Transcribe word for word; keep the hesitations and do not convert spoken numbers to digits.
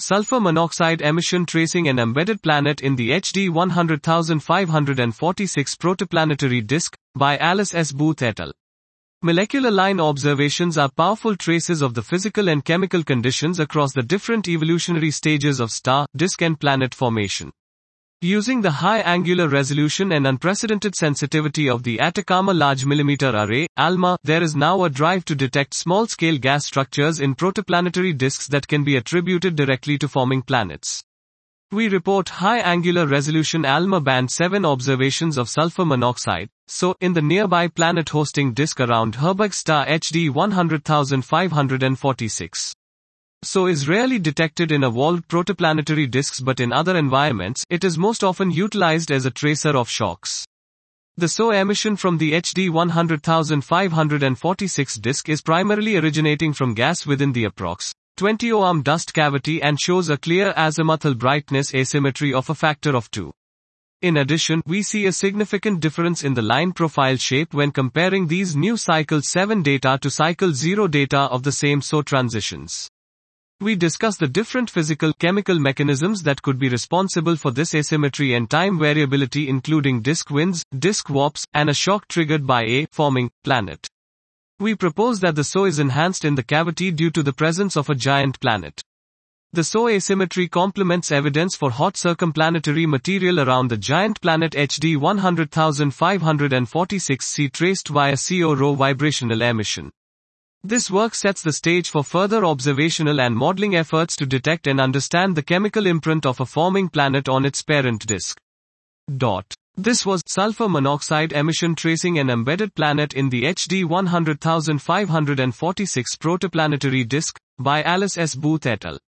Sulfur Monoxide Emission Tracing an Embedded Planet in the H D one hundred thousand five hundred forty-six Protoplanetary Disk, by Alice S. Booth et al. Molecular line observations are powerful traces of the physical and chemical conditions across the different evolutionary stages of star, disk and planet formation. Using the high angular resolution and unprecedented sensitivity of the Atacama Large Millimeter Array, ALMA, there is now a drive to detect small-scale gas structures in protoplanetary disks that can be attributed directly to forming planets. We report high angular resolution ALMA band seven observations of sulfur monoxide, S O, in the nearby planet-hosting disk around Herbig star H D one hundred thousand five hundred forty-six. S O is rarely detected in evolved protoplanetary disks, but in other environments, it is most often utilized as a tracer of shocks. The S O emission from the H D one hundred thousand five hundred forty-six disk is primarily originating from gas within the approx. twenty ohm dust cavity and shows a clear azimuthal brightness asymmetry of a factor of two. In addition, we see a significant difference in the line profile shape when comparing these new cycle seven data to cycle zero data of the same S O transitions. We discuss the different physical, chemical mechanisms that could be responsible for this asymmetry and time variability, including disk winds, disk warps, and a shock triggered by a forming planet. We propose that the S O is enhanced in the cavity due to the presence of a giant planet. The S O asymmetry complements evidence for hot circumplanetary material around the giant planet H D one hundred thousand five hundred forty-six C traced via C O R O vibrational emission. This work sets the stage for further observational and modeling efforts to detect and understand the chemical imprint of a forming planet on its parent disk. Dot. This was Sulfur Monoxide Emission Tracing an Embedded Planet in the H D one hundred thousand five hundred forty-six Protoplanetary Disk, by Alice S. Booth et al.